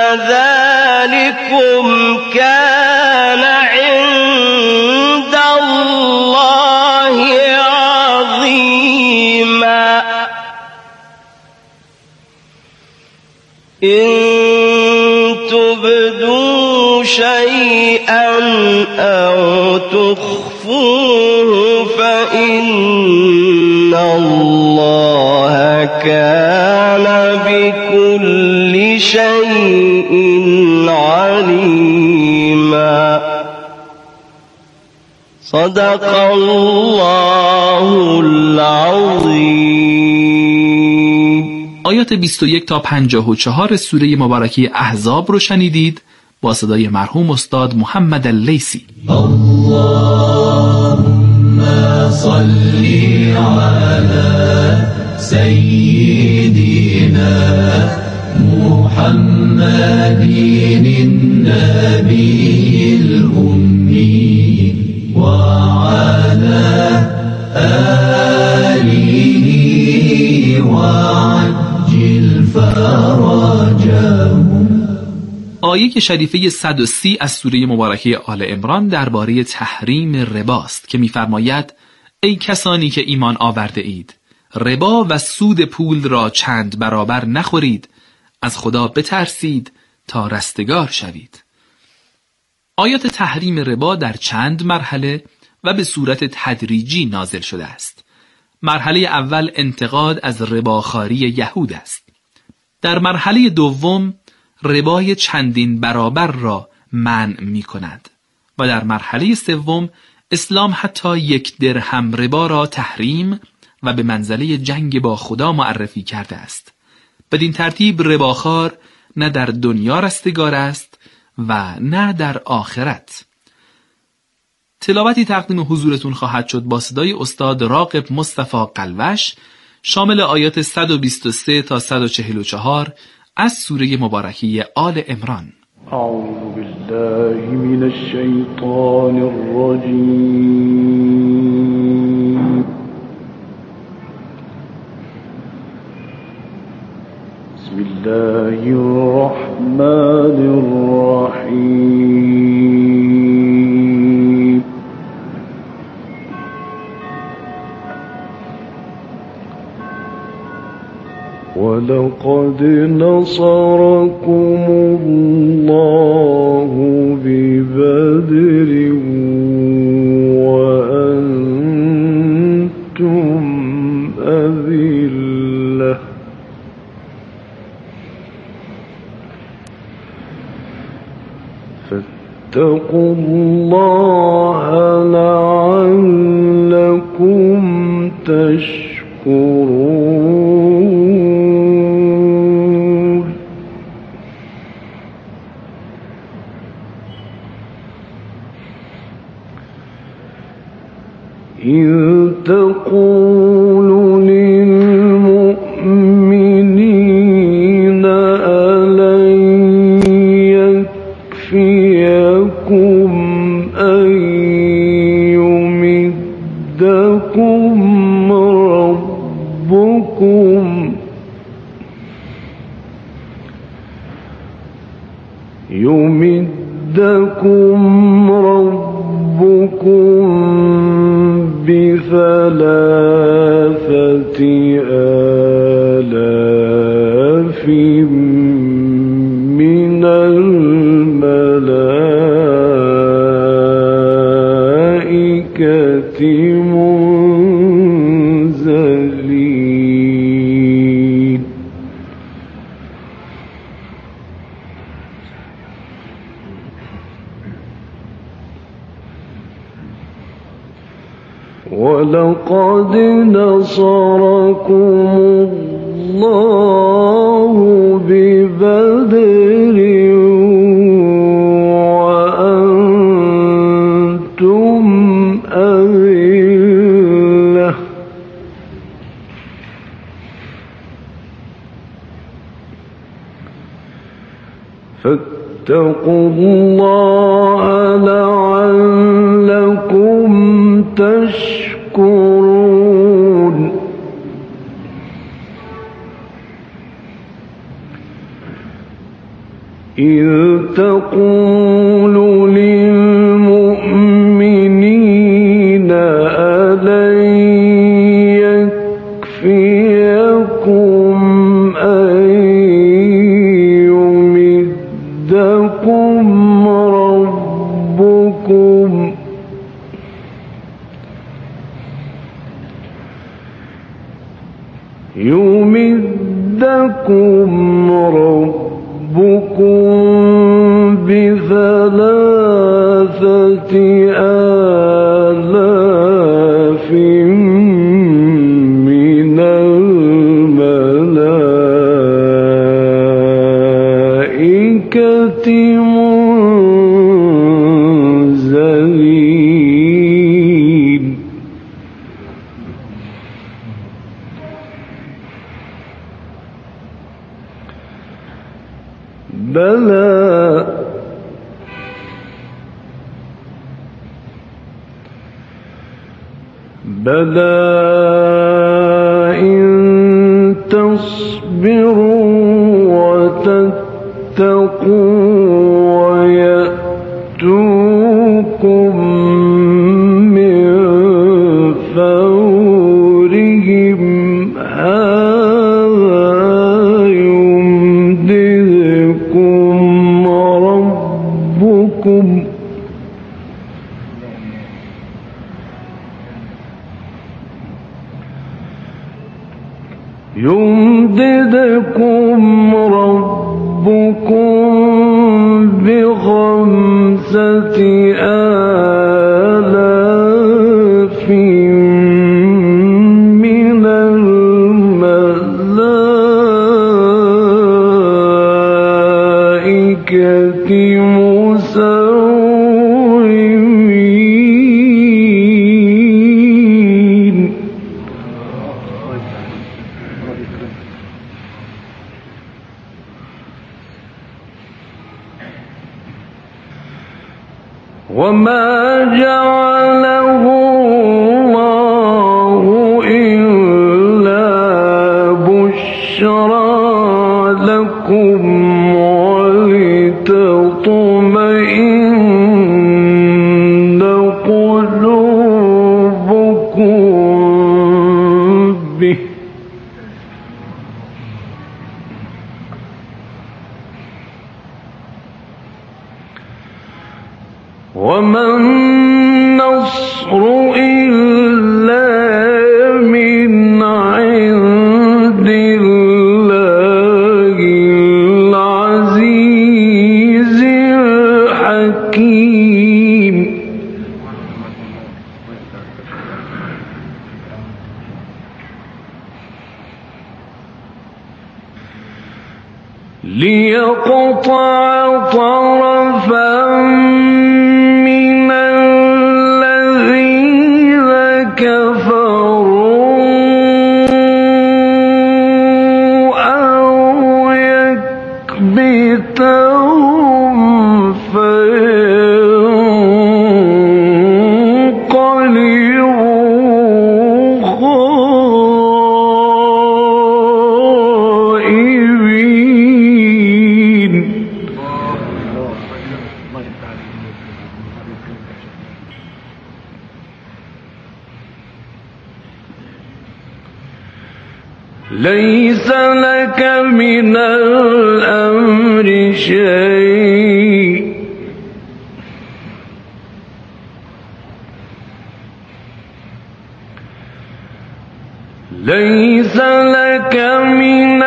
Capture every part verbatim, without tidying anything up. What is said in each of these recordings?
ذلكم كان عند الله عظيما إن تبدوا شيئا أو تخفوه فإن الله كان بكل شيء عليما صدق الله العظیم. آیات بیست و یک تا پنجاه و چهار سوره مبارکه احزاب رو شنیدید با صدای مرحوم استاد محمد اللیثی. اللهم صل علی سیدنا محمد النبی الأمی وعلى آله وعجل فرجهم. آیه شریفه صد و سی از سوره مبارکه آل عمران درباره تحریم رباست که می‌فرماید ای کسانی که ایمان آورده اید ربا و سود پول را چند برابر نخورید، از خدا بترسید تا رستگار شوید. آیات تحریم ربا در چند مرحله و به صورت تدریجی نازل شده است. مرحله اول انتقاد از رباخواری یهود است. در مرحله دوم ربای چندین برابر را منع می کند و در مرحله سوم اسلام حتی یک درهم ربا را تحریم و به منزله جنگ با خدا معرفی کرده است. بدین ترتیب رباخوار نه در دنیا رستگار است و نه در آخرت. تلاوتی تقدیم حضورتون خواهد شد با صدای استاد راغب مصطفی قلوش شامل آیات صد و بیست و سه تا صد و چهل و چهار از سوره مبارکه آل عمران. اعوذ بالله من الشیطان الرجیم. بسم الله الرحمن الرحیم. ولقد نصركم الله ببدر وأنتم أذلة فاتقوا الله لعلكم تشكرون. إذ تقول للمؤمنين ألن يكفيكم أن يمدكم ربكم يمدكم ربكم بثلاثة آلاف من الملائكة منزلين. ولقد نصركم الله ببدر وأنتم أذلة فاتقوا الله لعلكم تشكرون. إذ تقول للمؤمنين ألن يكفيكم أن يمدكم ربكم يمدكم ربكم بثلاثة آلاف من الملائكة منزلين بلى بلى إن تصبروا وتتقوا ويأتوكم من فورهم هذا يمددكم ربكم يمددكم ربكم بخمسة آلاف من الملائكة مسومين وما جعله الله إلا بشرى لكم ولتطمئن قلوبكم به وما النصر إلا من عند الله العزيز الحكيم ليقطع طرفا من الذين كفروا أو يكبتهم فينقلبوا خائبين ليس لك من الأمر شيء ليس لك من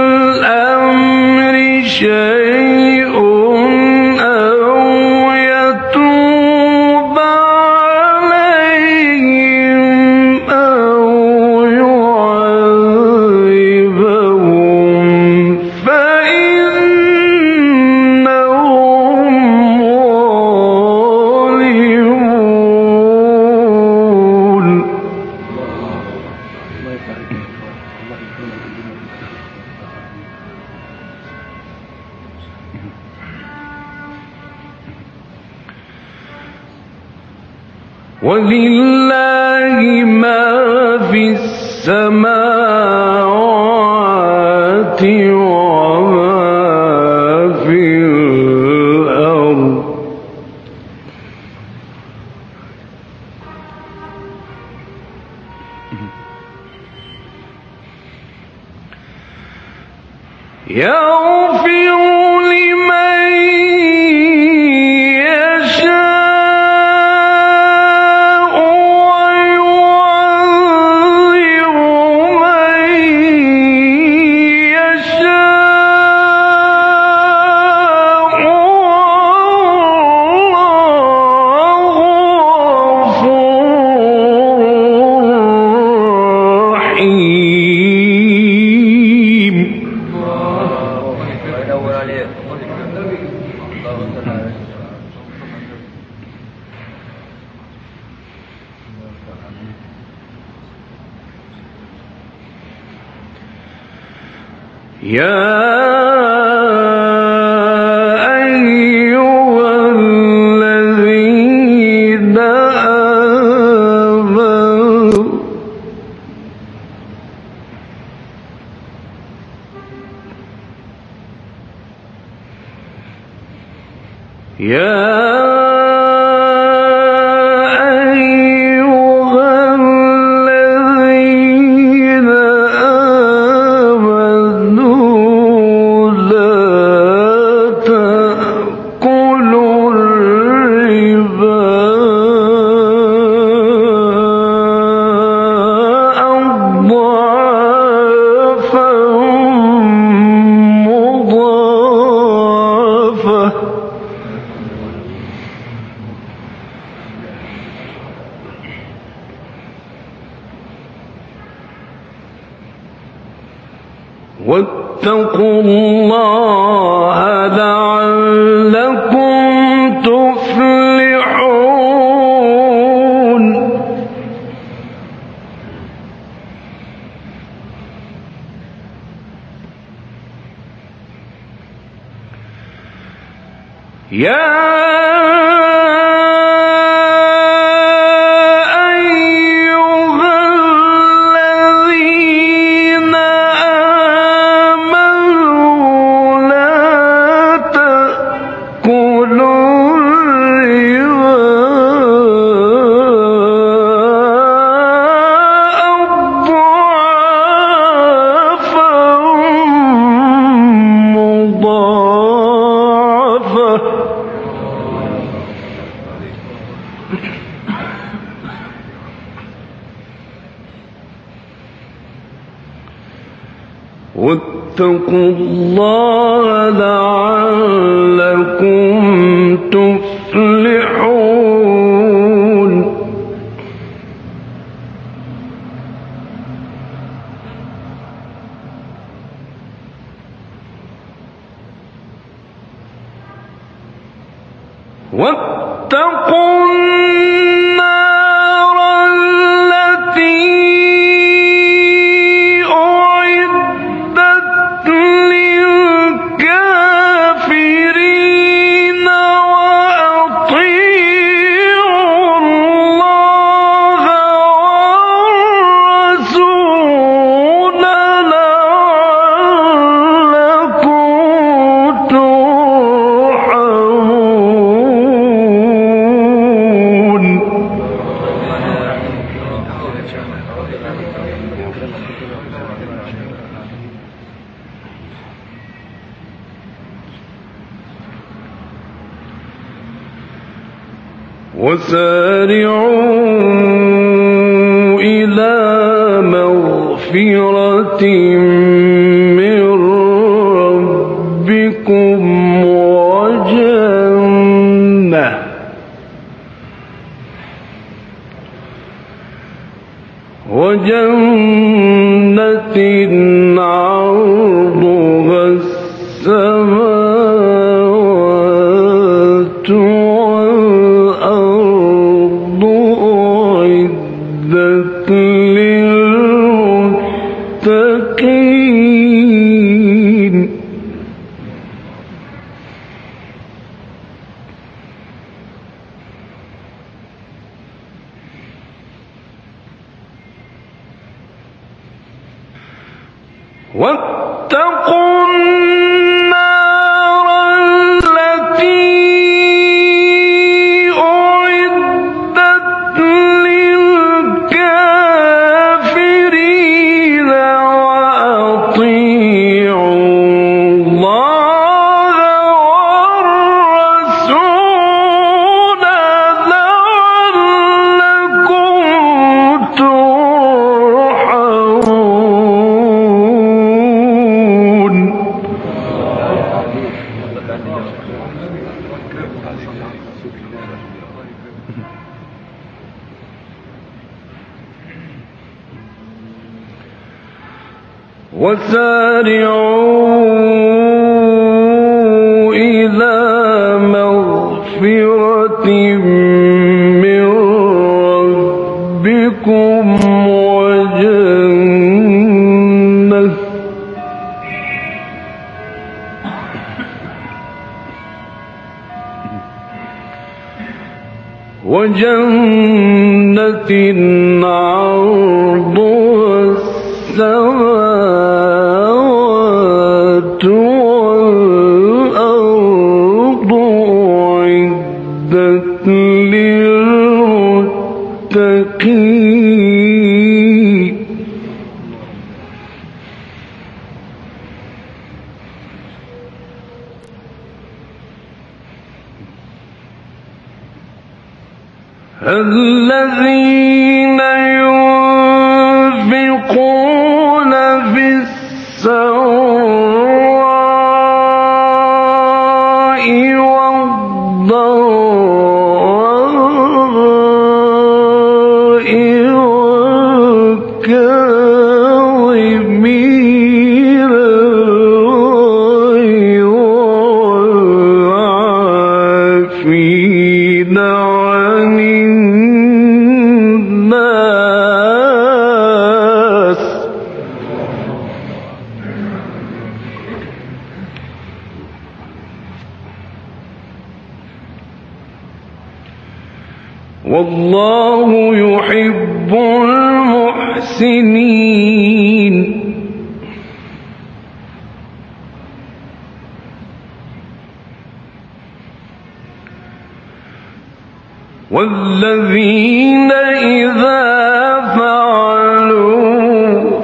الأمر شيء أو يتوب عليهم أو يعذبهم فإنهم ظالمون ولله ما في السماوات وما في يغفر لمن يشاء ويعذب من يشاء والله غفور رحيم. يا أيها الذين آمنوا يا واتقوا الله لعلكم تفلحون. يا واتقوا الله لعلكم تفلحون. واتقوا النار التي أعدت للكافرين وأطيعوا الله والرسول لعلكم ترحمون. وسارعوا إلى مغفرة من ربكم وجنة وجنة عرضها السماوات والأرض أعدت للمتقين. واتقوا النار التي أعدت للكافرين وأطيعوا وسارعوا إلى مغفرة من ربكم وجنة وجنة عرضها السماوات والأرض أعدت للمتقين الذين ينفقون في السراء والضراء والكاظمين الغيظ والعافين عن الناس والله يحب المحسنين والذين إذا فعلوا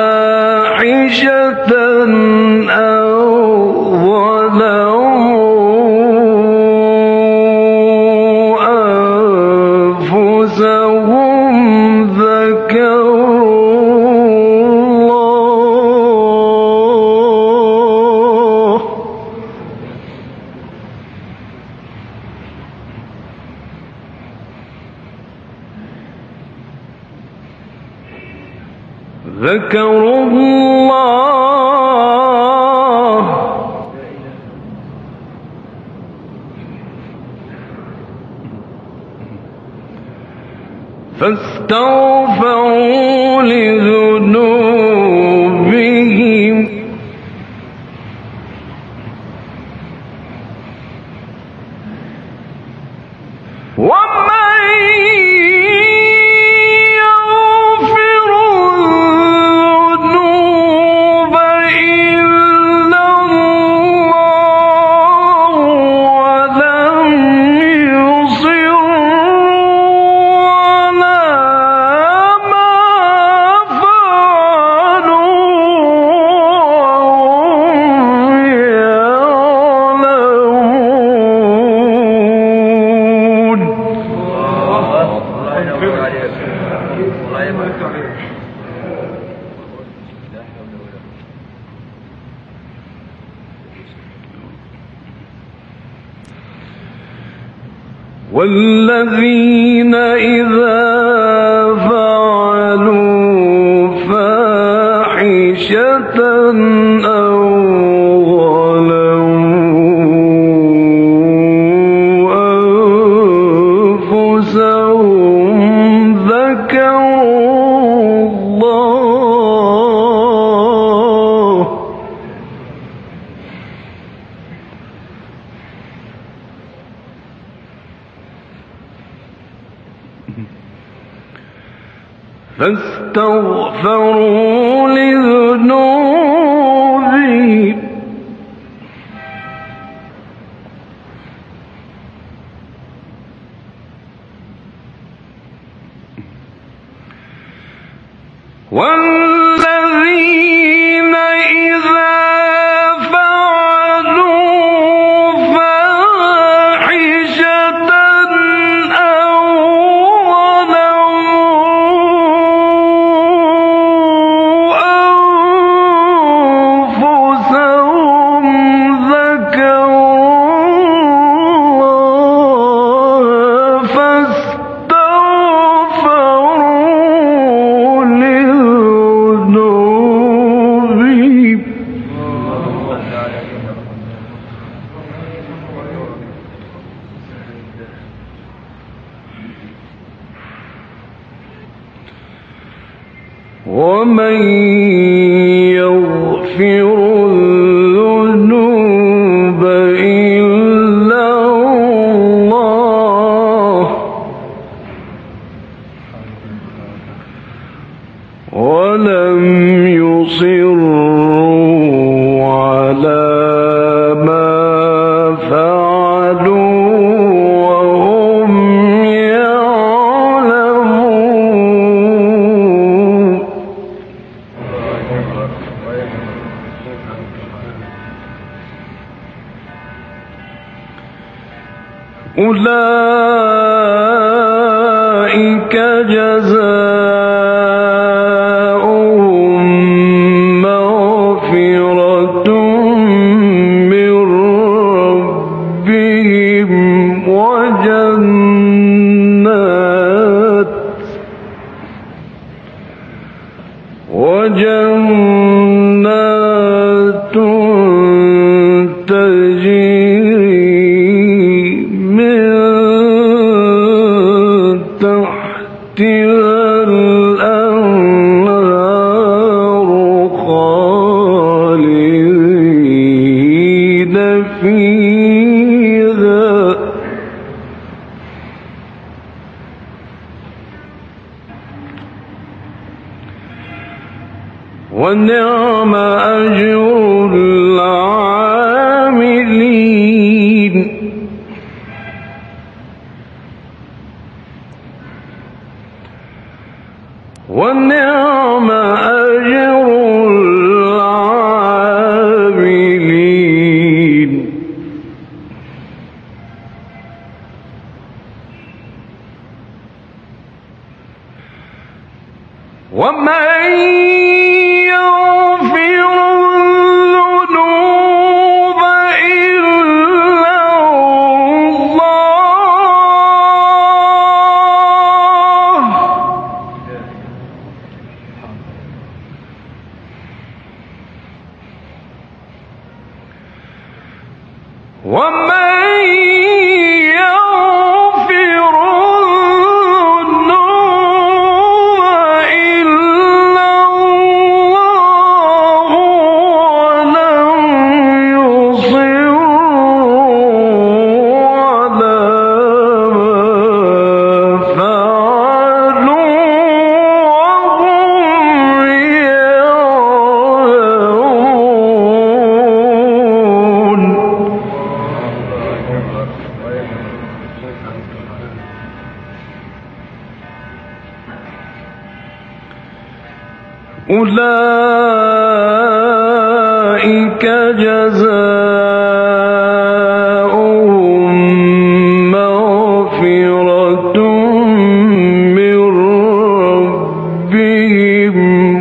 فاحشة أو ظلموا أنفسهم ذكروا الله ذكروا الله فاستغفروا لذنوبهم ومن يغفر الذنوب إلا الله ولم يصروا على ما فعلوا وهم يعلمون والذين إذا فعلوا فاحشة أو ظلموا أنفسهم ذكروا الله فاستغفروا لذنوبهم والذين إذا فعلوا فاحشة أو ظلموا أنفسهم ذكروا ومن يغفر الذنوب إلا الله ولم يصروا على ما فعلوا وهم يعلمون أولئك جزاؤهم مغفرة من ربهم وجنات وجنات تجري من تحتها الأنهار خالدين فيها ونعم أجر العاملين ونعم أجر العاملين ومن يغفر الذنوب إلا الله ومن يغفر الذنوب إلا الله ولم يصروا على ما فعلوا وهم يعلمون أولئك جزاؤهم مغفرة من ربهم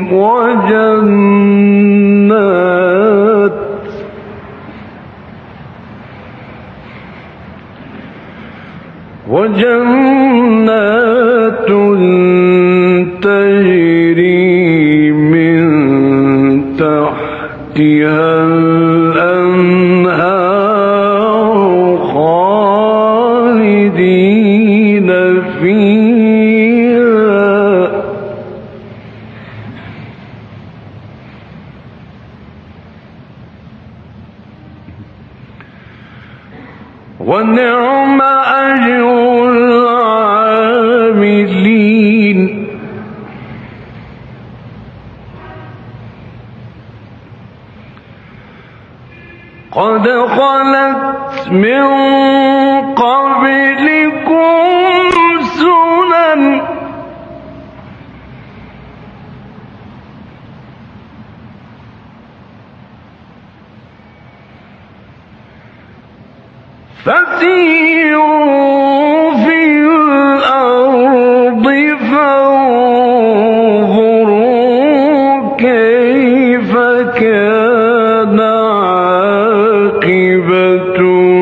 وجنات وجنات تجري من تحتها الأنهار خالدين فيها ونعم أجر العاملين قد خلت من قبلكم سنن فسيروا في الأرض فانظروا كيف كان عاقبة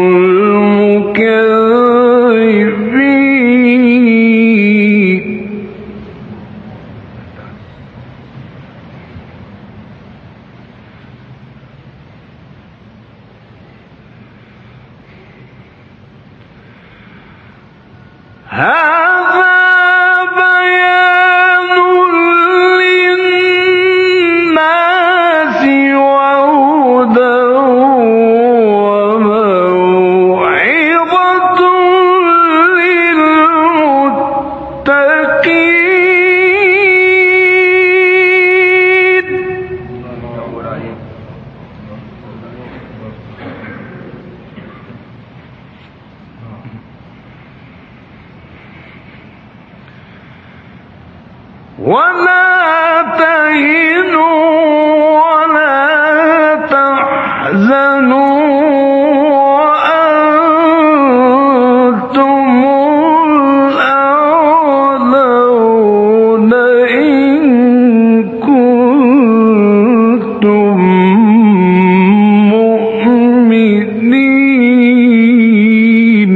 المكذبين هذا بيان للناس ولا تهنوا ولا تحزنوا وأنتم الأعلون إن كنتم مؤمنين.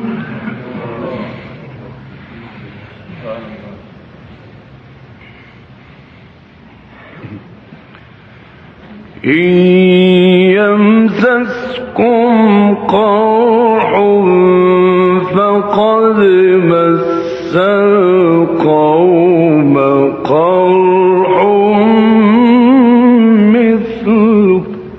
إن يمسسكم قرح فقد مس القوم قرح مثله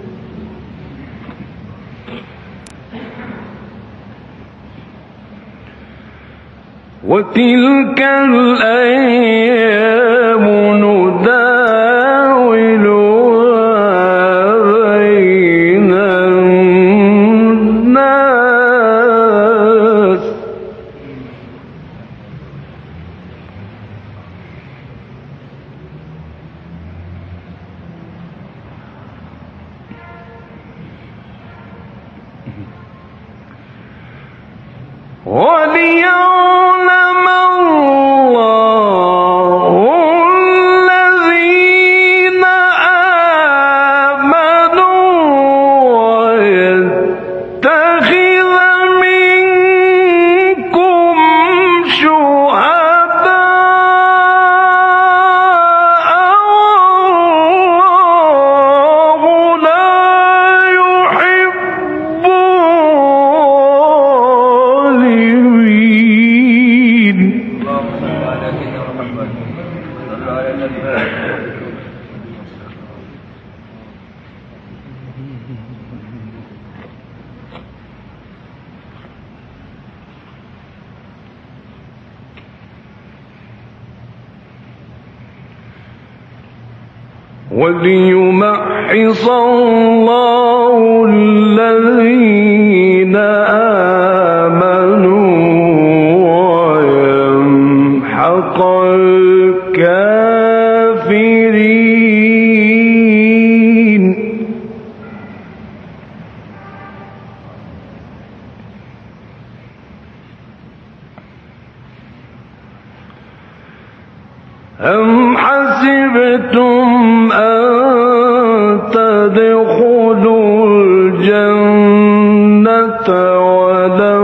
وتلك الأيام نداولها بين الناس وليعلم الله الذين آمنوا ويتخذ منكم شهداء والله لا يحب الظالمين. وليمحص الله الذين آمنوا ويمحق الكافرين. أم حسبتم أن تدخلوا الجنة ولما